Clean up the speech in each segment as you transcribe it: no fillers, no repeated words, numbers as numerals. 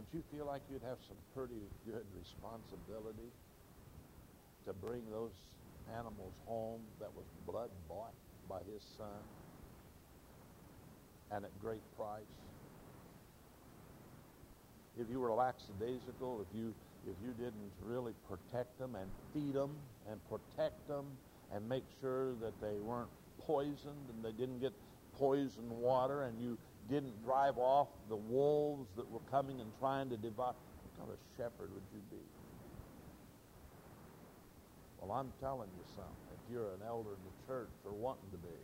Don't you feel like you'd have some pretty good responsibility to bring those animals home that was blood bought by his son and at great price? If you were lackadaisical, if you didn't really protect them and feed them and protect them and make sure that they weren't poisoned and they didn't get poisoned water, and you didn't drive off the wolves that were coming and trying to devour, what kind of shepherd would you be? Well, I'm telling you something. If you're an elder in the church or wanting to be,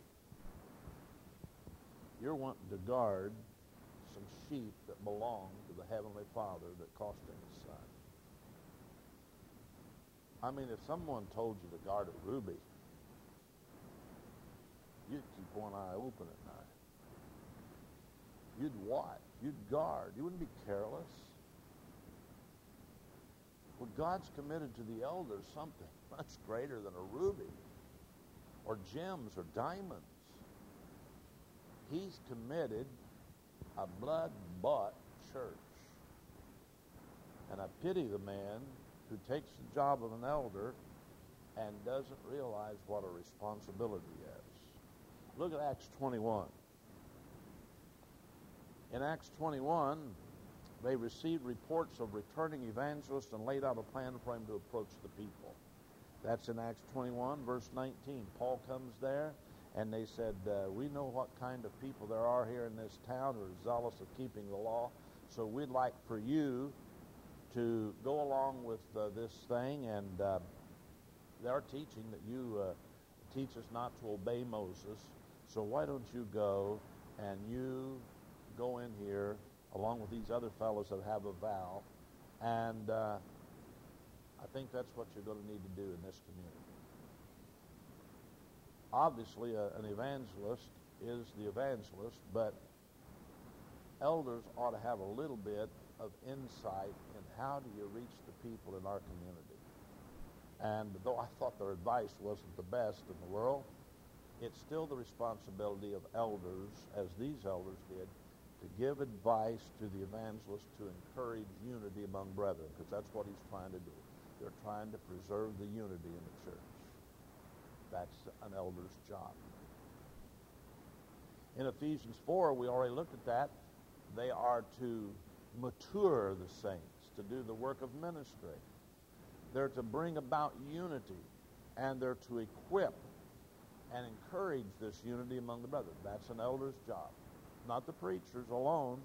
you're wanting to guard some sheep that belong to the Heavenly Father that cost him his son. I mean, if someone told you to guard a ruby, you'd keep one eye open at night. You'd watch. You'd guard. You wouldn't be careless. Well, God's committed to the elders something much greater than a ruby or gems or diamonds. He's committed a blood-bought church. And I pity the man who takes the job of an elder and doesn't realize what a responsibility is. Look at Acts 21. In Acts 21, they received reports of returning evangelists and laid out a plan for him to approach the people. That's in Acts 21, verse 19. Paul comes there, and they said, we know what kind of people there are here in this town who are zealous of keeping the law, so we'd like for you to go along with this thing, and they're teaching that you teach us not to obey Moses, so why don't you go and you go in here along with these other fellows that have a vow, and I think that's what you're going to need to do in this community. Obviously, an evangelist is the evangelist, but elders ought to have a little bit of insight in how do you reach the people in our community. And though I thought their advice wasn't the best in the world, it's still the responsibility of elders, as these elders did, to give advice to the evangelist to encourage unity among brethren, because that's what he's trying to do. They're trying to preserve the unity in the church. That's an elder's job. In Ephesians 4, we already looked at that. They are to mature the saints, to do the work of ministry. They're to bring about unity, and they're to equip and encourage this unity among the brethren. That's an elder's job. Not the preachers alone,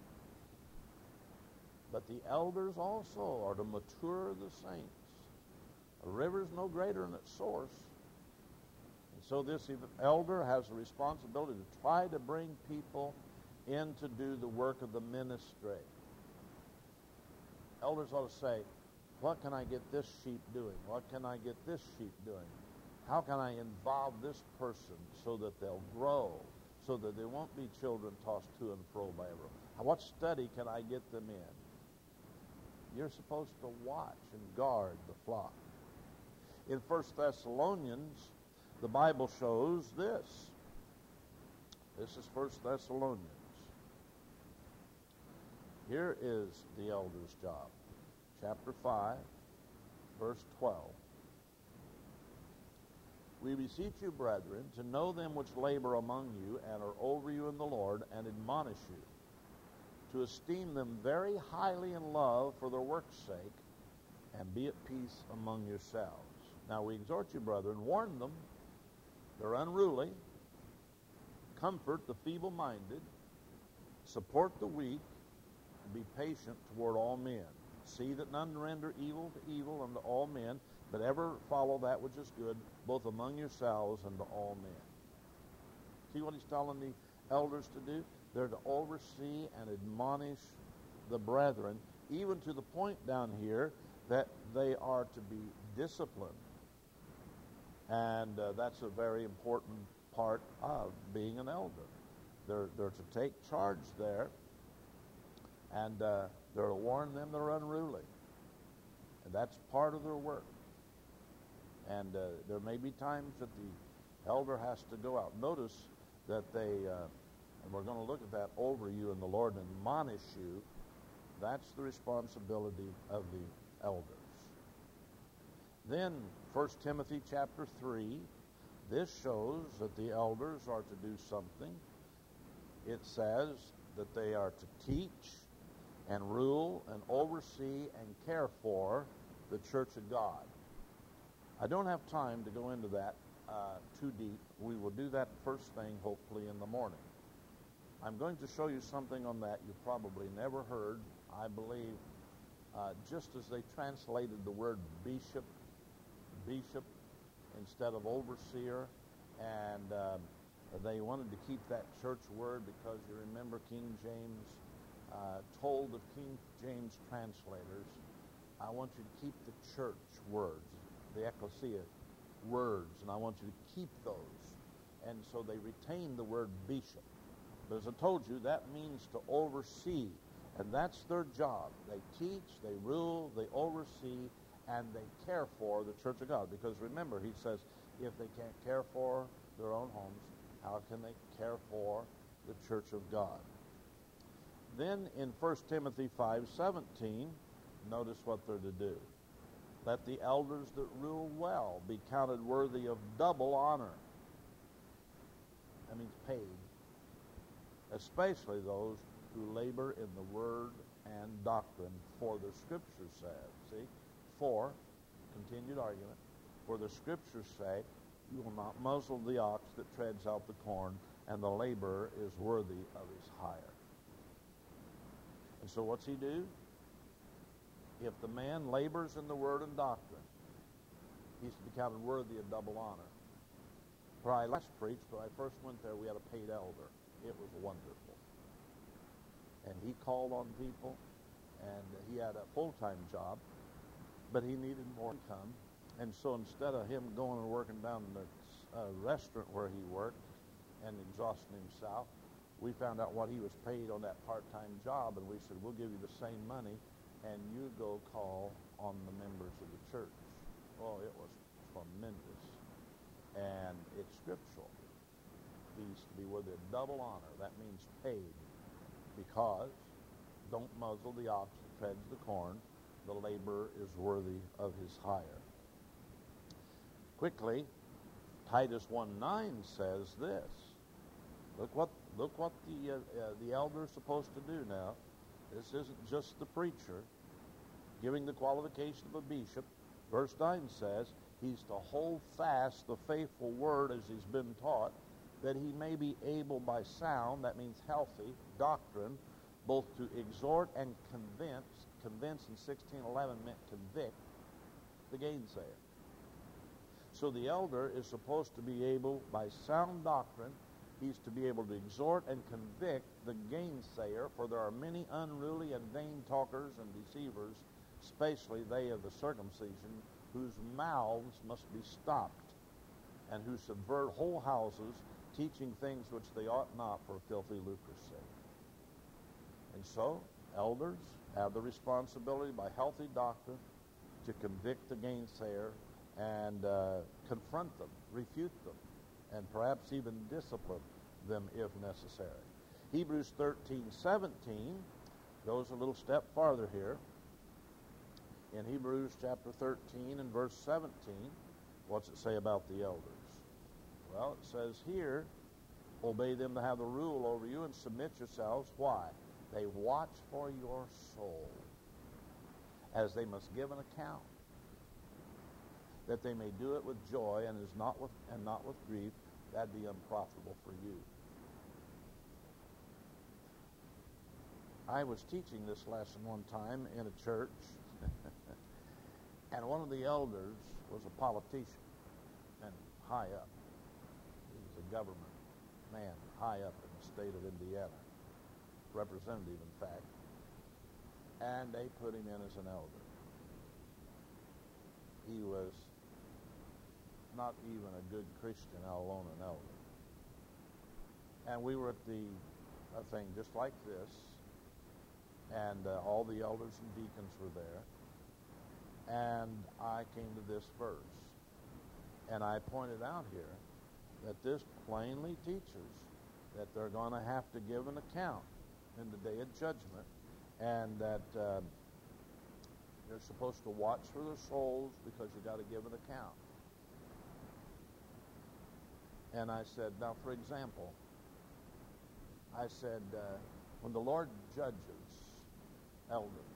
but the elders also are to mature the saints. A river is no greater than its source. And so this elder has a responsibility to try to bring people in to do the work of the ministry. Elders ought to say, what can I get this sheep doing? What can I get this sheep doing? How can I involve this person so that they'll grow, so that they won't be children tossed to and fro by everyone? What study can I get them in? You're supposed to watch and guard the flock. In 1 Thessalonians, the Bible shows this. This is 1 Thessalonians. Here is the elder's job. Chapter 5, verse 12. We beseech you, brethren, to know them which labor among you and are over you in the Lord, and admonish you, to esteem them very highly in love for their work's sake, and be at peace among yourselves. Now we exhort you, brethren, warn them, they're unruly, comfort the feeble-minded, support the weak, and be patient toward all men. See that none render evil to evil unto all men, but ever follow that which is good, both among yourselves and to all men. See what he's telling the elders to do? They're to oversee and admonish the brethren, even to the point down here that they are to be disciplined. And that's a very important part of being an elder. They're to take charge there, and they're to warn them that are unruly. And that's part of their work. And there may be times that the elder has to go out. Notice that they, and we're going to look at that, over you in the Lord, and admonish you. That's the responsibility of the elders. Then 1 Timothy chapter 3, this shows that the elders are to do something. It says that they are to teach and rule and oversee and care for the church of God. I don't have time to go into that too deep. We will do that first thing, hopefully, in the morning. I'm going to show you something on that you've probably never heard. I believe just as they translated the word bishop instead of overseer, and they wanted to keep that church word because you remember King James told the King James translators, I want you to keep the church words, the ecclesia words, and I want you to keep those. And so they retained the word bishop. But as I told you, that means to oversee, and that's their job. They teach, they rule, they oversee, and they care for the church of God. Because remember, he says, if they can't care for their own homes, how can they care for the church of God? Then in 1 Timothy 5:17, notice what they're to do. Let the elders that rule well be counted worthy of double honor. That means paid. Especially those who labor in the word and doctrine, for the Scriptures say. See? For, continued argument, for the Scriptures say, you will not muzzle the ox that treads out the corn, and the laborer is worthy of his hire. And so what's he do? If the man labors in the word and doctrine, he's to be counted worthy of double honor. Where I last preached, when I first went there, we had a paid elder. It was wonderful. And he called on people, and he had a full-time job, but he needed more income. And so instead of him going and working down in the restaurant where he worked and exhausting himself, we found out what he was paid on that part-time job, and we said, we'll give you the same money, and you go call on the members of the church. Oh, it was tremendous. And it's scriptural. He's to be worthy of double honor. That means paid. Because don't muzzle the ox that treads the corn. The laborer is worthy of his hire. Quickly, Titus 1:9 says this. Look what the elder is supposed to do now. This isn't just the preacher giving the qualification of a bishop. Verse 9 says he's to hold fast the faithful word as he's been taught, that he may be able by sound, that means healthy, doctrine, both to exhort and convince. Convince in 1611 meant convict the gainsayer. So the elder is supposed to be able, by sound doctrine, he's to be able to exhort and convict the gainsayer, for there are many unruly and vain talkers and deceivers, especially they of the circumcision, whose mouths must be stopped, and who subvert whole houses, teaching things which they ought not, for filthy lucre's sake. And so, elders have the responsibility by healthy doctrine to convict the gainsayer and confront them, refute them, and perhaps even discipline them if necessary. Hebrews 13:17 goes a little step farther here. In Hebrews chapter 13 and verse 17, what's it say about the elders? Well, it says here, obey them that have the rule over you and submit yourselves. Why? They watch for your soul, as they must give an account, that they may do it with joy and not with grief. That'd be unprofitable for you. I was teaching this lesson one time in a church, and one of the elders was a politician and high up. He was a government man high up in the state of Indiana, representative in fact, and they put him in as an elder. He was not even a good Christian, let alone an elder. And we were at a thing just like this, and all the elders and deacons were there, and I came to this verse, and I pointed out here that this plainly teaches that they're going to have to give an account in the day of judgment and that you're supposed to watch for their souls because you got to give an account. And I said, now for example, I said, when the Lord judges elders,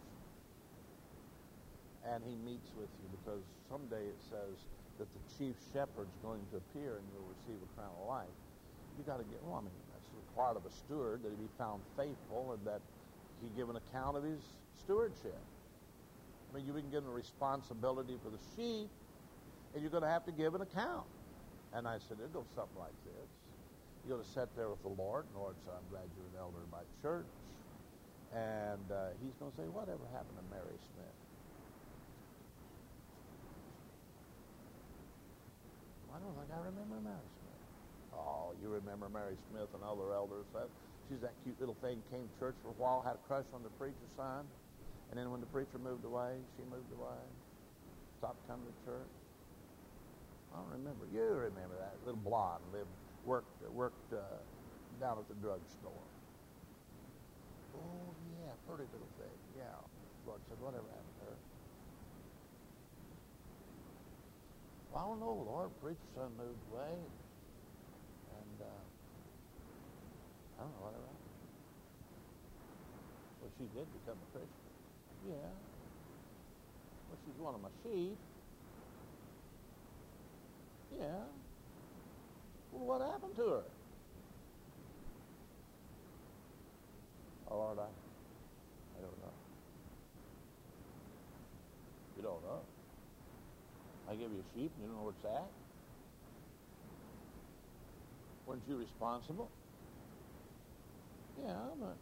and he meets with you, because someday it says that the chief shepherd's going to appear and you'll receive a crown of life. You got to get, well, I mean, that's required of a steward, that he be found faithful and that he give an account of his stewardship. I mean, you've been given a responsibility for the sheep, and you're going to have to give an account. And I said, it'll go something like this. You're going to sit there with the Lord. The Lord said, I'm glad you're an elder in my church. And he's going to say, whatever happened to Mary Smith? I don't think I remember Mary Smith. Oh, you remember Mary Smith and other elders. She's that cute little thing, came to church for a while, had a crush on the preacher's son. And then when the preacher moved away, she moved away. Stopped coming to church. I don't remember. You remember that little blonde, worked down at the drugstore. Oh yeah, pretty little thing. Yeah. Lord said, whatever happened to her? Well, I don't know, Lord. Preacher's son moved away, and I don't know whatever happened. Well, she did become a Christian. Yeah. Well, she's one of my sheep. Yeah. Well, what happened to her? Oh, Lord, I don't know. You don't know? I give you a sheep and you don't know where it's at? Weren't you responsible? Yeah, but,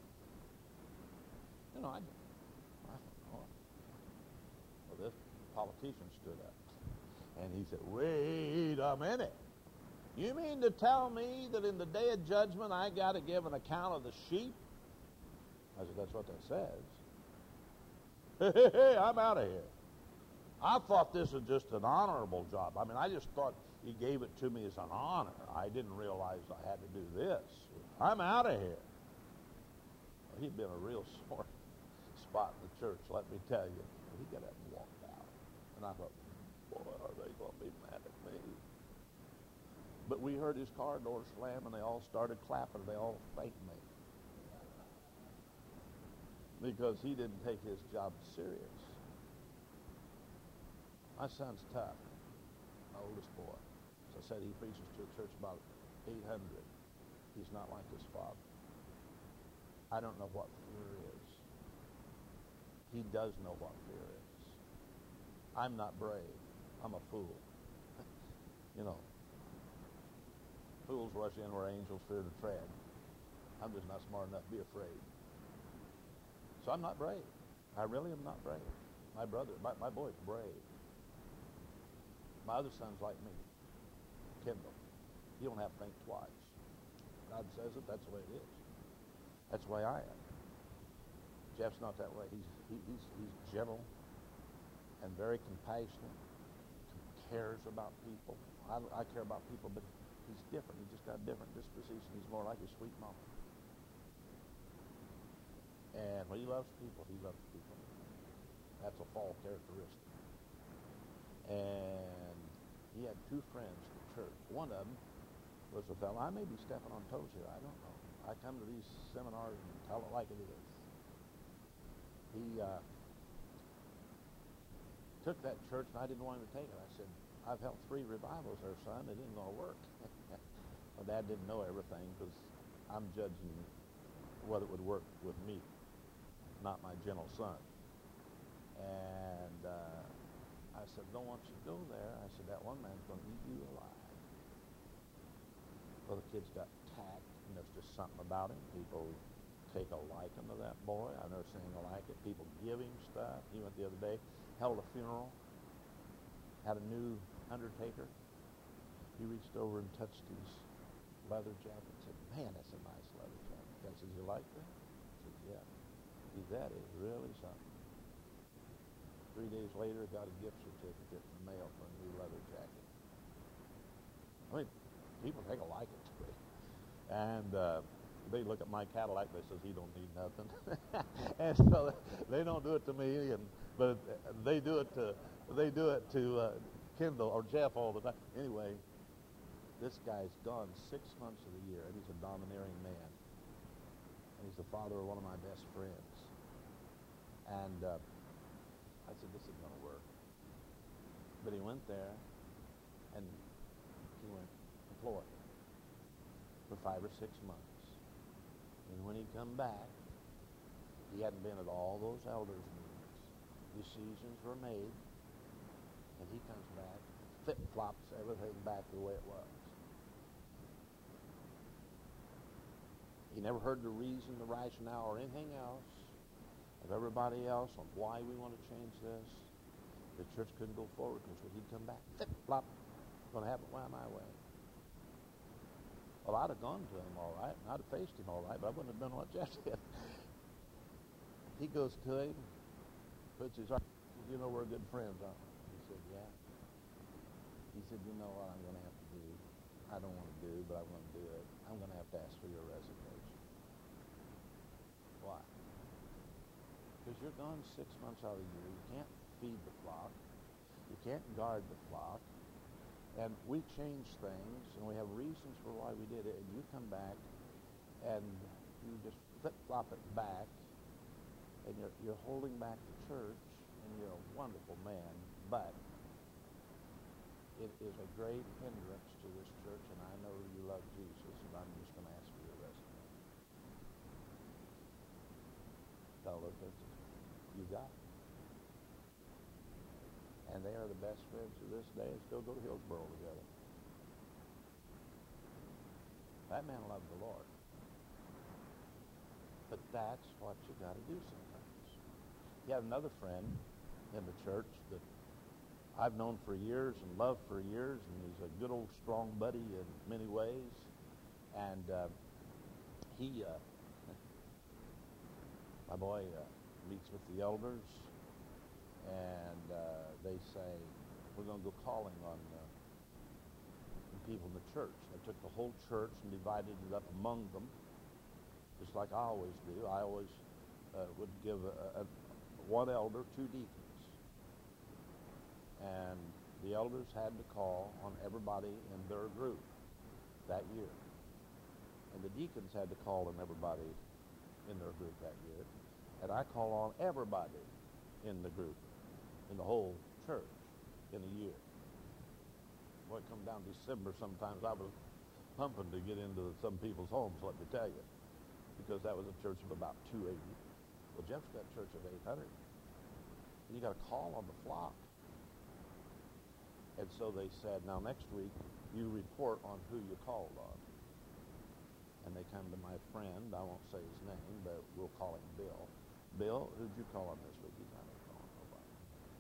I don't know. Well, this politician stood up. And he said, wait a minute. You mean to tell me that in the day of judgment I got to give an account of the sheep? I said, that's what that says. Hey, I'm out of here. I thought this was just an honorable job. I mean, I just thought he gave it to me as an honor. I didn't realize I had to do this. I'm out of here. Well, he'd been a real sore spot in the church, let me tell you. He got up and walked out. And I thought, boy, are they going to be mad at me? But we heard his car door slam, and they all started clapping. They all thanked me. Because he didn't take his job serious. My son's tough, my oldest boy. As I said, he preaches to a church about 800. He's not like his father. I don't know what fear is. He does know what fear is. I'm not brave. I'm a fool. You know, fools rush in where angels fear to tread. I'm just not smart enough to be afraid. So I'm not brave. I really am not brave. My boy's brave. My other son's like me, Kendall. You don't have to think twice. God says it, that's the way it is. That's the way I am. Jeff's not that way. He's gentle and very compassionate, cares about people. I care about people, but he's different. He's just got a different disposition. He's more like his sweet mama. And when he loves people, he loves people. That's a fall characteristic. And he had two friends at the church. One of them was a fellow. I may be stepping on toes here. I don't know. I come to these seminars and tell it like it is. He took that church, and I didn't want him to take it. I said, I've held 3 revivals there, son. It isn't going to work. Well, Dad didn't know everything because I'm judging whether it would work with me, not my gentle son. And I said, don't want you to go there. I said, that one man's going to eat you alive. Well, the kid's got tact, and there's just something about him. People take a liking to that boy. I've never seen anything like it. People give him stuff. He went the other day, held a funeral, had a new undertaker. He reached over and touched his leather jacket and said, man, that's a nice leather jacket. I said, you like that? I said, yeah. That is really something. 3 days later, got a gift certificate in the mail for a new leather jacket. I mean, people take a liking to it. And they look at my Cadillac. They says he don't need nothing, and so they don't do it to me. But they do it to Kendall or Jeff all the time. Anyway, this guy's gone 6 months of the year, and he's a domineering man, and he's the father of one of my best friends. And I said, this isn't going to work. But he went there, and he went to Florida for 5 or 6 months. And when he come back, he hadn't been at all those elders' meetings. Decisions were made, and he comes back, flip-flops everything back the way it was. He never heard the reason, the rationale, or anything else of everybody else on why we want to change this. The church couldn't go forward because when he'd come back, flip-flop, it's going to happen my way. Well, I'd have gone to him all right, and I'd have faced him all right, but I wouldn't have done what Jeff did. He goes to him, puts his arm, says, you know, we're good friends, aren't we? He said, yeah. He said, you know what I'm going to have to do? I don't want to do, but I'm going to do it. I'm going to have to ask for your resignation. Why? Because you're gone 6 months out of the year. You can't feed the flock. You can't guard the flock. And we change things, and we have reasons for why we did it, and you come back, and you just flip-flop it back, and you're holding back the church, and you're a wonderful man, but it is a great hindrance to this church, and I know you love Jesus, and I'm just going to ask for your resignation. Tell her, you got it. And they are the best friends to this day and still go to Hillsboro together. That man loved the Lord. But that's what you got to do sometimes. He had another friend in the church that I've known for years and loved for years, and he's a good old strong buddy in many ways. And my boy meets with the elders, and they say, we're going to go calling on people in the church. They took the whole church and divided it up among them, just like I always do. I always would give one elder 2 deacons. And the elders had to call on everybody in their group that year. And the deacons had to call on everybody in their group that year. And I call on everybody in the group, in the whole church, in a year. Well, it come down December sometimes, I was pumping to get into some people's homes, let me tell you, because that was a church of about 280. Well, Jeff's got a church of 800. And you got to call on the flock. And so they said, now next week, you report on who you called on. And they come to my friend, I won't say his name, but we'll call him Bill. Bill, who'd you call on this week? He's not going to call on nobody.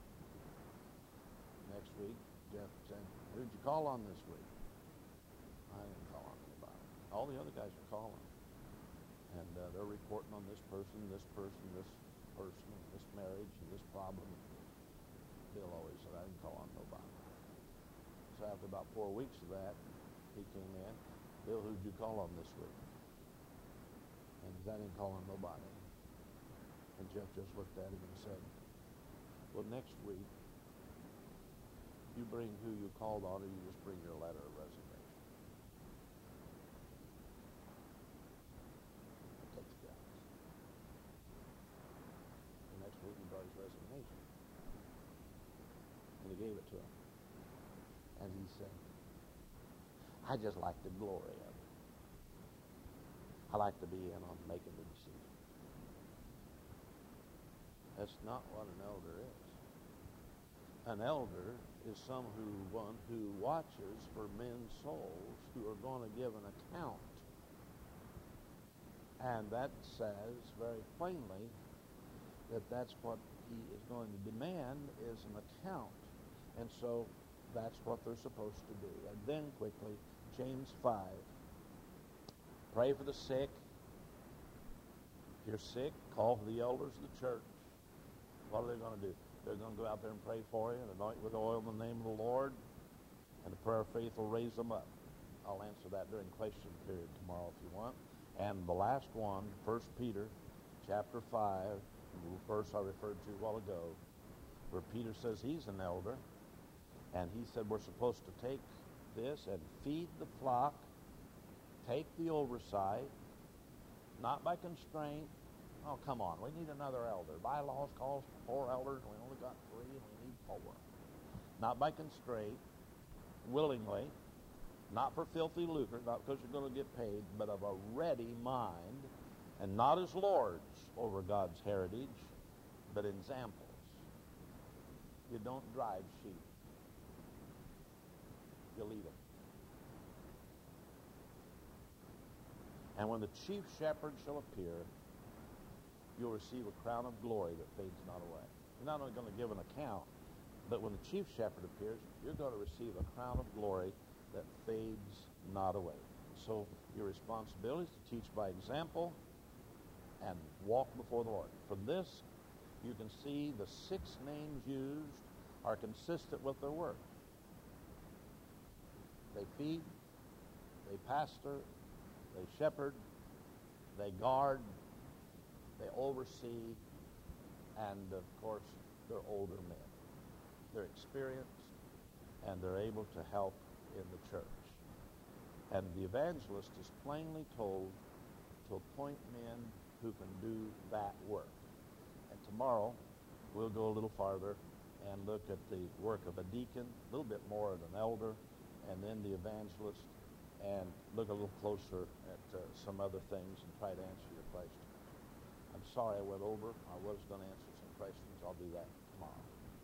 Next week, Jeff said, who'd you call on this week? I didn't call on anybody. All the other guys are calling. And they're reporting on this person, and this marriage, and this problem. Bill always said, I didn't call on nobody. So after about 4 weeks of that, he came in. Bill, who'd you call on this week? And I didn't call on nobody. And Jeff just looked at him and said, well, next week, you bring who you called on, or you just bring your letter of resignation. It takes guts. The next week, he brought his resignation. And he gave it to him. And he said, I just like the glory of it. I like to be in on making the decision. That's not what an elder is. An elder is someone who watches for men's souls who are going to give an account. And that says very plainly that that's what he is going to demand is an account. And so that's what they're supposed to do. And then quickly, James 5. Pray for the sick. If you're sick, call for the elders of the church. What are they going to do? They're going to go out there and pray for you and anoint you with oil in the name of the Lord. And the prayer of faith will raise them up. I'll answer that during question period tomorrow if you want. And the last one, 1 Peter chapter 5, the verse I referred to a while ago, where Peter says he's an elder, and he said we're supposed to take this and feed the flock, take the oversight, not by constraint. Oh, come on, we need another elder. Bylaws calls for 4 elders, and we only got 3, and we need 4. Not by constraint, willingly, not for filthy lucre, not because you're going to get paid, but of a ready mind, and not as lords over God's heritage, but examples. You don't drive sheep. You lead them. And when the chief shepherd shall appear, you'll receive a crown of glory that fades not away. You're not only going to give an account, but when the chief shepherd appears, you're going to receive a crown of glory that fades not away. So your responsibility is to teach by example and walk before the Lord. From this, you can see the 6 names used are consistent with their work. They feed, they pastor, they shepherd, they guard, they oversee, and of course, they're older men. They're experienced, and they're able to help in the church. And the evangelist is plainly told to appoint men who can do that work. And tomorrow, we'll go a little farther and look at the work of a deacon, a little bit more of an elder, and then the evangelist, and look a little closer at some other things and try to answer your questions. I'm sorry I went over. I was going to answer some questions. I'll do that tomorrow.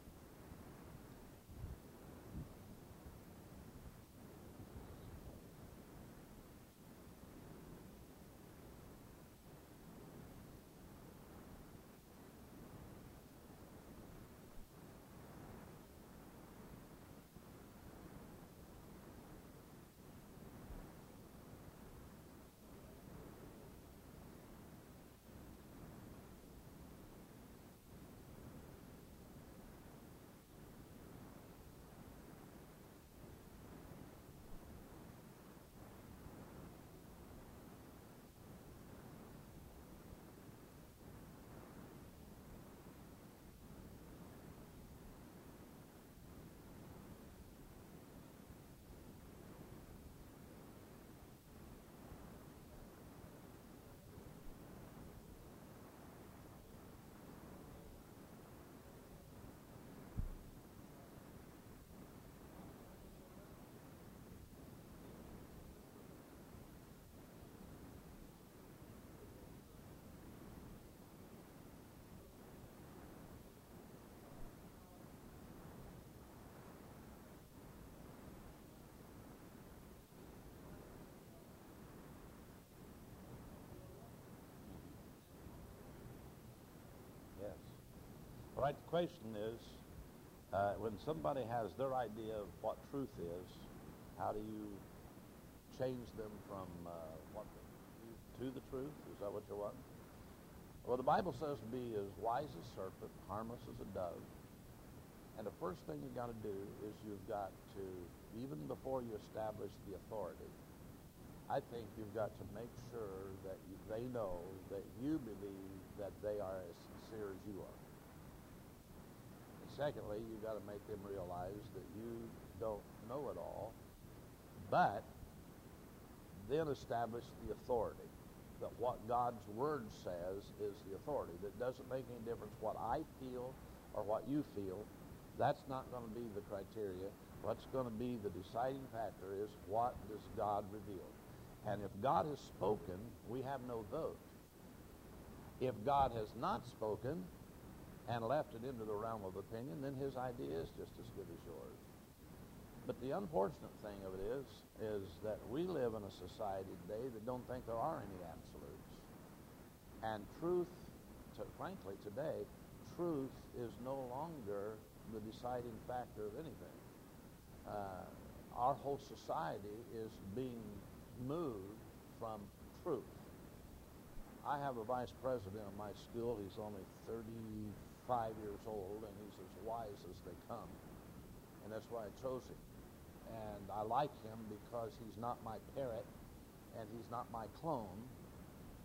Yes. All right, the question is, when somebody has their idea of what truth is, how do you change them from to the truth? Is that what you want? Well, the Bible says to be as wise as a serpent, harmless as a dove. And the first thing you've got to do is you've got to, even before you establish the authority, I think you've got to make sure that they know that you believe that they are as sincere as you are. And secondly, you've got to make them realize that you don't know it all, but then establish the authority, that what God's Word says is the authority. That doesn't make any difference what I feel or what you feel. That's not going to be the criteria. What's going to be the deciding factor is what does God reveal. And if God has spoken, we have no vote. If God has not spoken and left it into the realm of opinion, then his idea is just as good as yours. But the unfortunate thing of it is that we live in a society today that don't think there are any absolutes. And truth, frankly, today, truth is no longer the deciding factor of anything. Our whole society is being moved from truth. I have a vice president of my school. He's only 35 years old, and he's as wise as they come. And that's why I chose him. And I like him because he's not my parrot, and he's not my clone.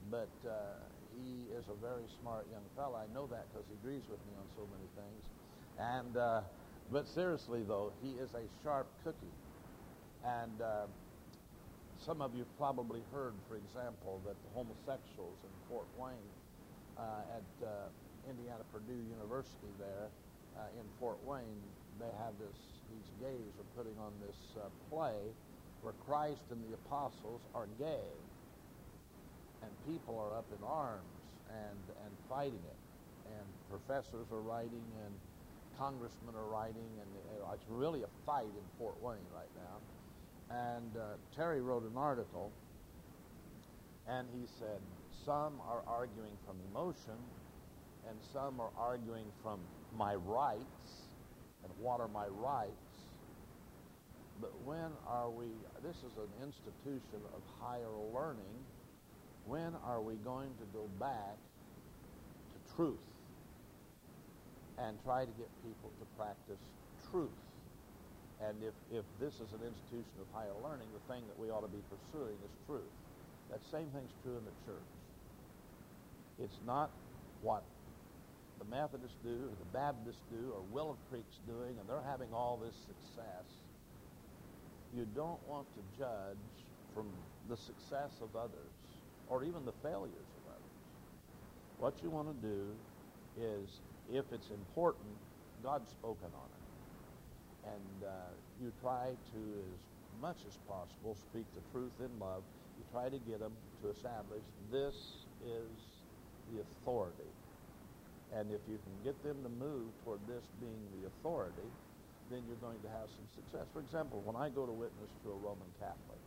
but he is a very smart young fella. I know that because he agrees with me on so many things. And but seriously, though, he is a sharp cookie. And some of you probably heard, for example, that the homosexuals in Fort Wayne at Indiana Purdue University there in Fort Wayne, they have these gays are putting on this play where Christ and the apostles are gay. And people are up in arms and fighting it. And professors are writing and congressmen are writing, and it's really a fight in Fort Wayne right now. And Terry wrote an article, and he said, some are arguing from emotion, and some are arguing from my rights, and what are my rights? But when are we, this is an institution of higher learning, when are we going to go back to truth and try to get people to practice truth? And if this is an institution of higher learning, the thing that we ought to be pursuing is truth. That same thing's true in the church. It's not what the Methodists do, or the Baptists do, or Willow Creek's doing, and they're having all this success. You don't want to judge from the success of others, or even the failures of others. What you want to do is, if it's important, God's spoken on it. And you try to, as much as possible, speak the truth in love. You try to get them to establish this is the authority. And if you can get them to move toward this being the authority, then you're going to have some success. For example, when I go to witness to a Roman Catholic,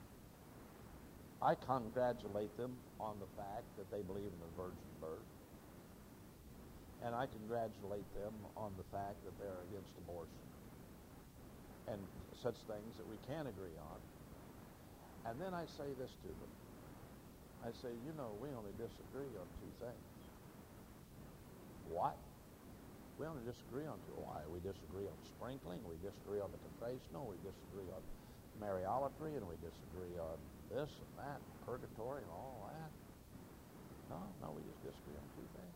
I congratulate them on the fact that they believe in the virgin birth. And I congratulate them on the fact that they're against abortion and such things that we can agree on. And then I say this to them. I say, you know, we only disagree on two things. What? We only disagree on two. Why? We disagree on sprinkling, we disagree on the confessional, we disagree on Mariolatry, and we disagree on this and that, and purgatory and all that. No, we just disagree on two things.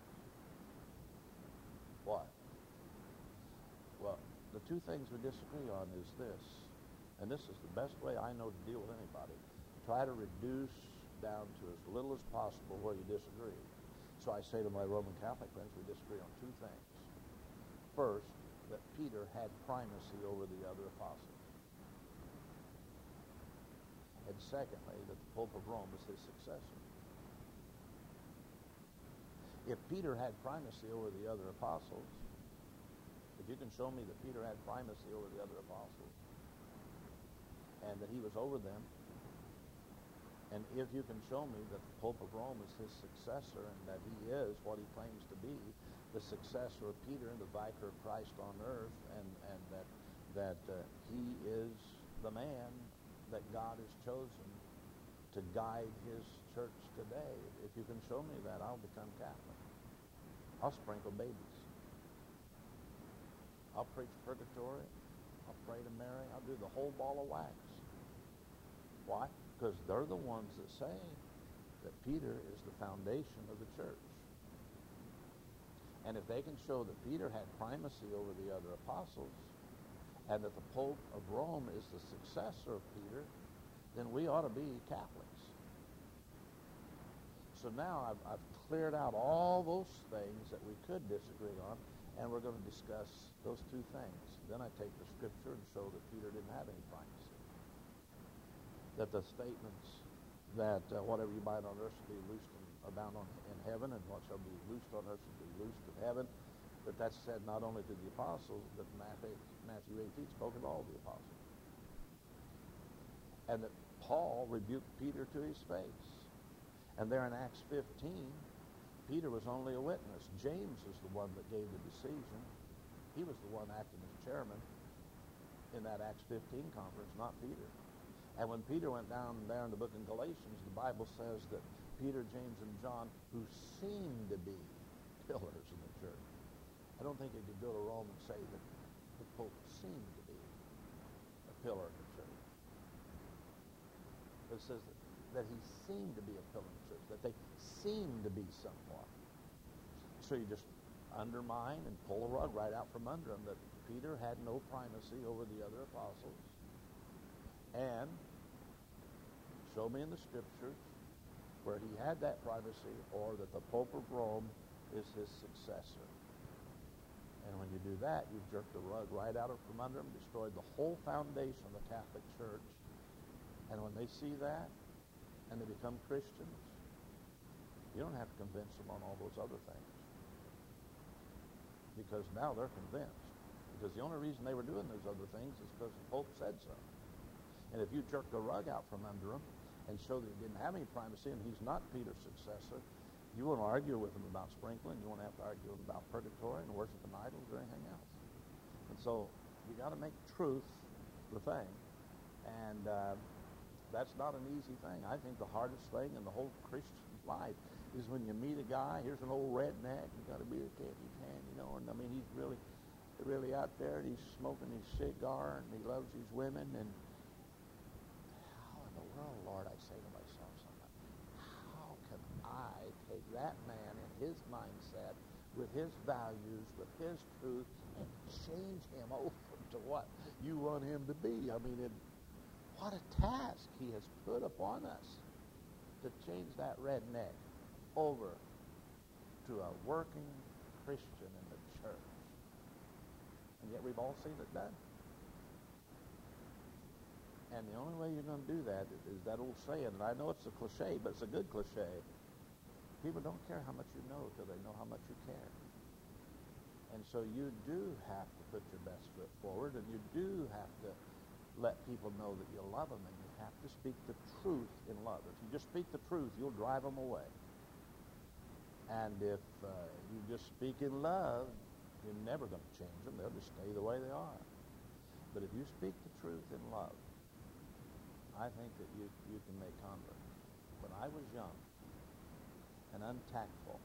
What? Well, the two things we disagree on is this, and this is the best way I know to deal with anybody. Try to reduce down to as little as possible where you disagree. So I say to my Roman Catholic friends, we disagree on two things. First, that Peter had primacy over the other apostles. And secondly, that the Pope of Rome is his successor. If Peter had primacy over the other apostles, if you can show me that Peter had primacy over the other apostles, and that he was over them, and if you can show me that the Pope of Rome is his successor, and that he is what he claims to be, the successor of Peter and the vicar of Christ on earth, and that he is the man that God has chosen to guide his church today. If you can show me that, I'll become Catholic. I'll sprinkle babies. I'll preach purgatory. I'll pray to Mary. I'll do the whole ball of wax. Why? Because they're the ones that say that Peter is the foundation of the church. And if they can show that Peter had primacy over the other apostles, and that the Pope of Rome is the successor of Peter, then we ought to be Catholics. So now I've cleared out all those things that we could disagree on, and we're going to discuss those two things. Then I take the scripture and show that Peter didn't have any primacy. That the statements that whatever you bind on earth shall be loosed and bound in heaven, and what shall be loosed on earth shall be loosed in heaven, that's said not only to the apostles, but Matthew 18 spoke of all the apostles. And that Paul rebuked Peter to his face. And there in Acts 15, Peter was only a witness. James is the one that gave the decision. He was the one acting as chairman in that Acts 15 conference, not Peter. And when Peter went down there in the book of Galatians, the Bible says that Peter, James, and John, who seemed to be pillars in the church. I don't think he could go to Rome and say that the Pope seemed to be a pillar in the church. It says that that he seemed to be a pillar of truth, that they seemed to be somewhat. So you just undermine and pull a rug right out from under him that Peter had no primacy over the other apostles. And show me in the Scriptures where he had that primacy, or that the Pope of Rome is his successor. And when you do that, you've jerked the rug right out from under him, destroyed the whole foundation of the Catholic Church. And when they see that, and they become Christians, you don't have to convince them on all those other things. Because now they're convinced. Because the only reason they were doing those other things is because the Pope said so. And if you jerk the rug out from under him and show that he didn't have any primacy and he's not Peter's successor, you won't argue with him about sprinkling. You won't have to argue with him about purgatory and worshiping idols or anything else. And so you got to make truth the thing. And that's not an easy thing. I think the hardest thing in the whole Christian life is when you meet a guy, here's an old redneck, he's got a beer can in his hand, you know, and I mean, he's really out there, and he's smoking his cigar, and he loves his women, and how in the world, Lord, I say to myself sometimes, how can I take that man and his mindset with his values, with his truth, and change him over to what you want him to be? I mean, what a task he has put upon us to change that redneck over to a working Christian in the church. And yet we've all seen it done. And the only way you're going to do that is that old saying, and I know it's a cliche, but it's a good cliche. People don't care how much you know till they know how much you care. And so you do have to put your best foot forward, and you do have to let people know that you love them, and you have to speak the truth in love. If you just speak the truth, you'll drive them away. And if you just speak in love, you're never going to change them. They'll just stay the way they are. But if you speak the truth in love, I think that you can make converts. When I was young and untactful,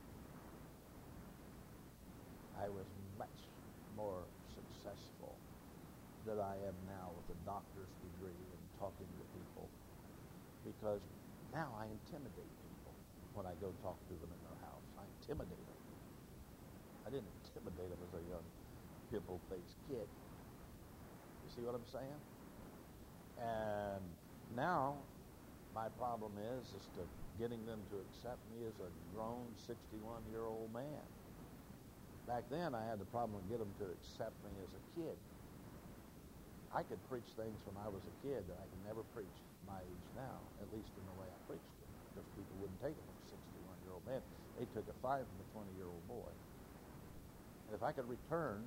I was much more successful than I am now with a doctor's degree and talking to people, because now I intimidate people when I go talk to them in their house. I intimidate them. I didn't intimidate them as a young pimple-faced kid. You see what I'm saying? And now my problem is to getting them to accept me as a grown 61-year-old man. Back then I had the problem of getting them to accept me as a kid. I could preach things when I was a kid that I can never preach my age now, at least in the way I preached them, because people wouldn't take it from a 61-year-old man. They took a 5 from a 20-year-old boy. And if I could return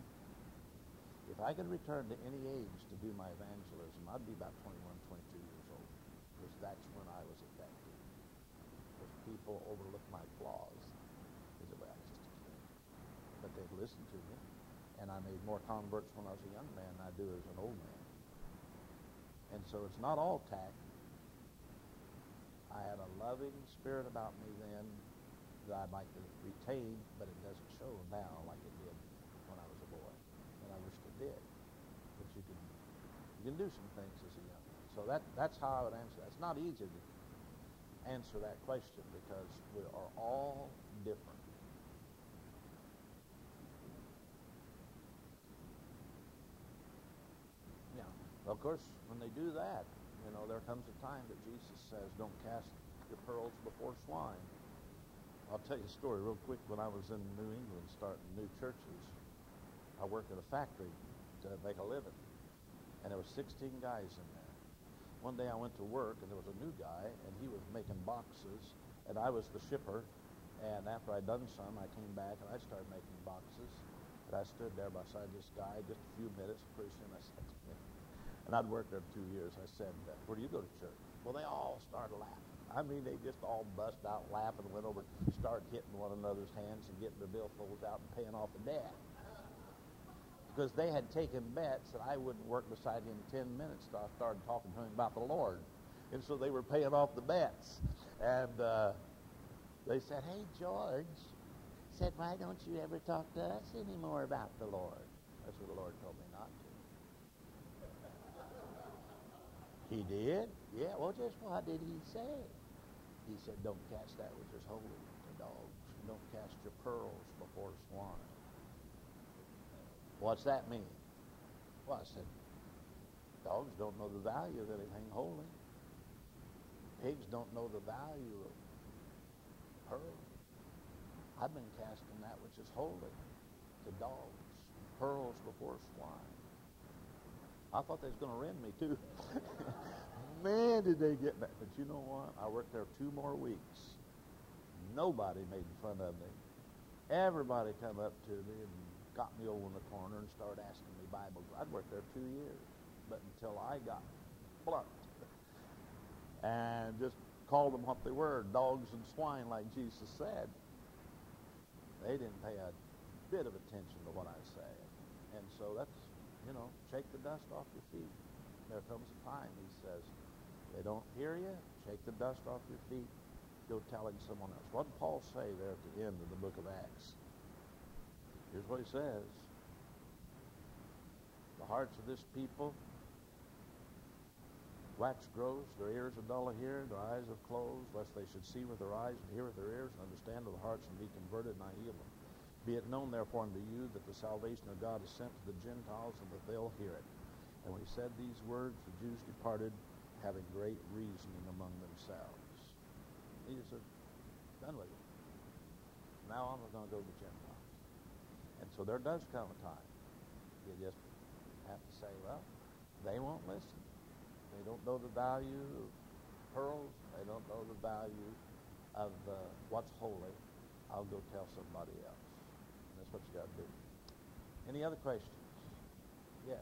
to any age to do my evangelism, I'd be about 21, 22 years old, because that's when I was effective. Because people overlook my flaws, because I was just a kid. But they'd listen to me. And I made more converts when I was a young man than I do as an old man. And so it's not all tact. I had a loving spirit about me then that I'd like to retain, but it doesn't show now like it did when I was a boy. And I wish it did. But you can do some things as a young man. So that's how I would answer that. It's not easy to answer that question because we are all different. Of course, when they do that, there comes a time that Jesus says, don't cast your pearls before swine. I'll tell you a story real quick. When I was in New England starting new churches, I worked at a factory to make a living. And there were 16 guys in there. One day I went to work, and there was a new guy, and he was making boxes, and I was the shipper. And after I'd done some, I came back, and I started making boxes. And I stood there beside this guy just a few minutes, pretty soon I said to him, and I'd worked there 2 years. I said, where do you go to church? Well, they all started laughing. I mean, they just all bust out laughing and went over and started hitting one another's hands and getting their billfolds out and paying off the debt. Because they had taken bets that I wouldn't work beside him 10 minutes till I started talking to him about the Lord. And so they were paying off the bets. And they said, hey, George, said, why don't you ever talk to us anymore about the Lord? That's what the Lord told me not to. He did? Yeah, well, just what did he say? He said, don't cast that which is holy to dogs. Don't cast your pearls before swine. What's that mean? Well, I said, dogs don't know the value of anything holy. Pigs don't know the value of pearls. I've been casting that which is holy to dogs, pearls before swine. I thought they was going to rend me too. Man, did they get back. But you know what? I worked there 2 more weeks. Nobody made fun of me. Everybody come up to me and got me over in the corner and started asking me Bible. I'd worked there 2 years, but until I got plucked and just called them what they were, dogs and swine, like Jesus said, they didn't pay a bit of attention to what I said. And so that's, shake the dust off your feet. There comes a time, he says, they don't hear you, shake the dust off your feet, go telling someone else. What did Paul say there at the end of the book of Acts? Here's what he says. The hearts of this people wax gross, their ears are dull of hearing, their eyes have closed, lest they should see with their eyes and hear with their ears and understand with their hearts and be converted, and I heal them. Be it known, therefore, unto you that the salvation of God is sent to the Gentiles, and that they'll hear it. And when he said these words, the Jews departed, having great reasoning among themselves. He just said, done with it. Now on we're going to go to the Gentiles. And so there does come a time. You just have to say, well, they won't listen. They don't know the value of pearls. They don't know the value of what's holy. I'll go tell somebody else. And that's what you got to do. Any other questions? Yes.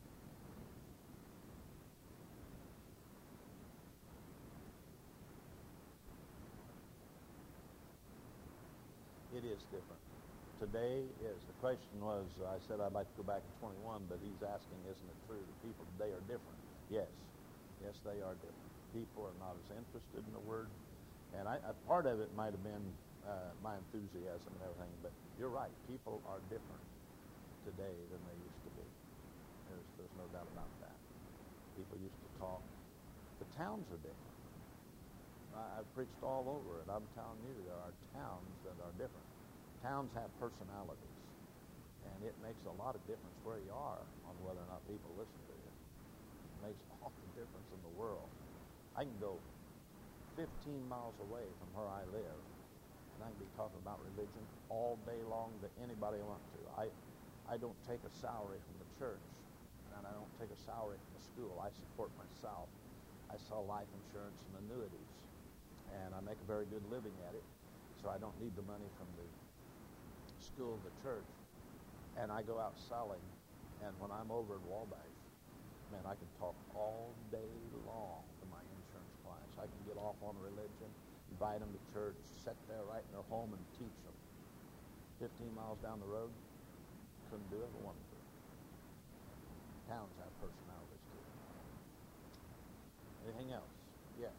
It is different. Today is, the question was, I said I'd like to go back to 21, but he's asking, isn't it true that people today are different? Yes. Yes, they are different. People are not as interested in the Word. And part of it might have been my enthusiasm and everything, but you're right. People are different today than they used to be. There's no doubt about that. People used to talk. The towns are different. I've preached all over it. I'm telling you, there are towns that are different. Towns have personalities, and it makes a lot of difference where you are on whether or not people listen to you. It makes all the difference in the world. I can go 15 miles away from where I live, and I can be talking about religion all day long to anybody I want to. I don't take a salary from the church, and I don't take a salary from the school. I support myself. I sell life insurance and annuities, and I make a very good living at it, so I don't need the money from the school of the church. And I go out selling, and when I'm over in Wabash, man, I can talk all day long to my insurance clients. I can get off on religion, invite them to church, sit there right in their home and teach them. 15 miles down the road, couldn't do it if I wanted to. Towns have personalities too. Anything else? Yes.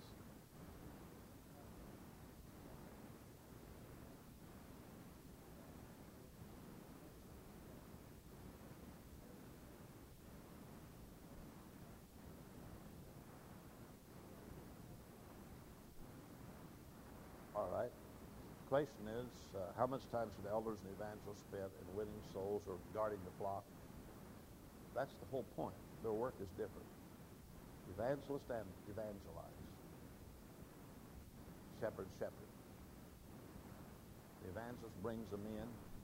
All right. The question is, how much time should elders and evangelists spend in winning souls or guarding the flock? That's the whole point. Their work is different. Evangelist and evangelize. Shepherd. The evangelist brings them in.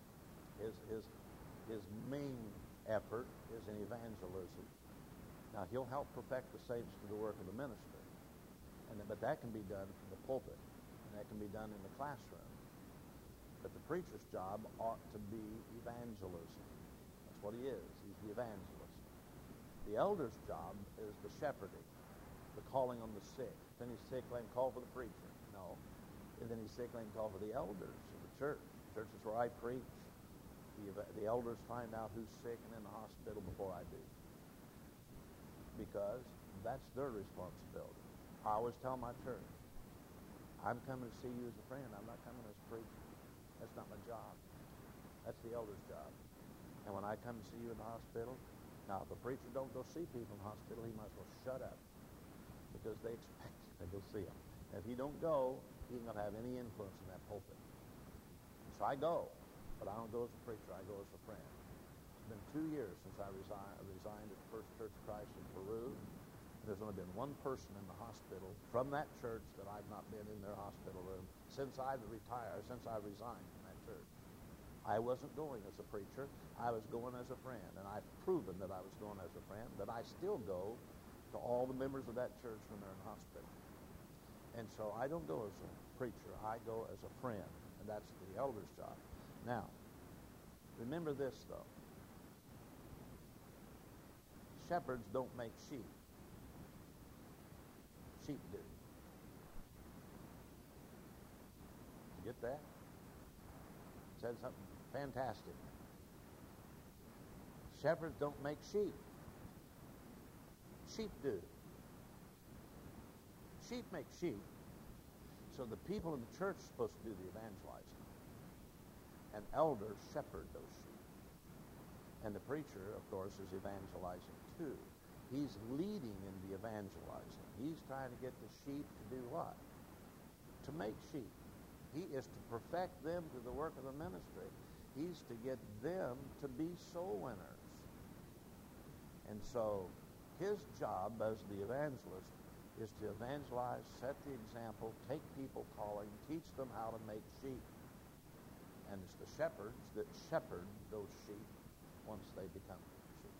His main effort is in evangelism. Now, he'll help perfect the saints to the work of the ministry. But that can be done from the pulpit. That can be done in the classroom. But the preacher's job ought to be evangelism. That's what he is. He's the evangelist. The elder's job is the shepherding, the calling on the sick. If any sick, let him call for the preacher. No. If any sick, let him call for the elders of the church. The church is where I preach. The elders find out who's sick and in the hospital before I do, because that's their responsibility. I always tell my church, I'm coming to see you as a friend. I'm not coming as a preacher. That's not my job. That's the elder's job. And when I come to see you in the hospital, now if the preacher don't go see people in the hospital, he might as well shut up. because they expect you to go see them. If you don't go, he ain't going to have any influence in that pulpit. So I go, but I don't go as a preacher. I go as a friend. It's been 2 years since I resigned at First Church of Christ in Peru. There's only been one person in the hospital from that church that I've not been in their hospital room since I resigned from that church. I wasn't going as a preacher. I was going as a friend, and I've proven that I was going as a friend, but I still go to all the members of that church when they're in hospital. And so I don't go as a preacher. I go as a friend, and that's the elder's job. Now, remember this, though. Shepherds don't make sheep. Sheep do. You get that? Said something fantastic. Shepherds don't make sheep. Sheep do. Sheep make sheep. So the people in the church are supposed to do the evangelizing. And elders shepherd those sheep. And the preacher, of course, is evangelizing too. He's leading in the evangelizing. He's trying to get the sheep to do what? To make sheep. He is to perfect them to the work of the ministry. He's to get them to be soul winners. And so his job as the evangelist is to evangelize, set the example, take people calling, teach them how to make sheep. And it's the shepherds that shepherd those sheep once they become sheep.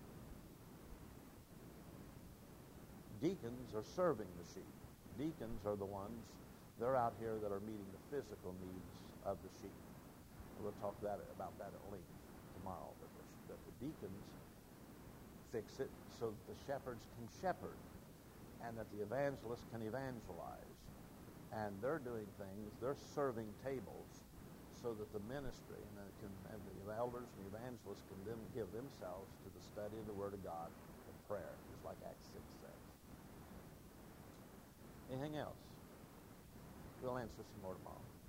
Deacons are serving the sheep. Deacons are the ones, they're out here that are meeting the physical needs of the sheep. And we'll talk about that at length tomorrow. That the deacons fix it so that the shepherds can shepherd, and that the evangelists can evangelize. And they're doing things, they're serving tables so that the ministry and the elders and the evangelists can then give themselves to the study of the Word of God and prayer, just like Acts 6 says. Anything else? We'll answer some more tomorrow.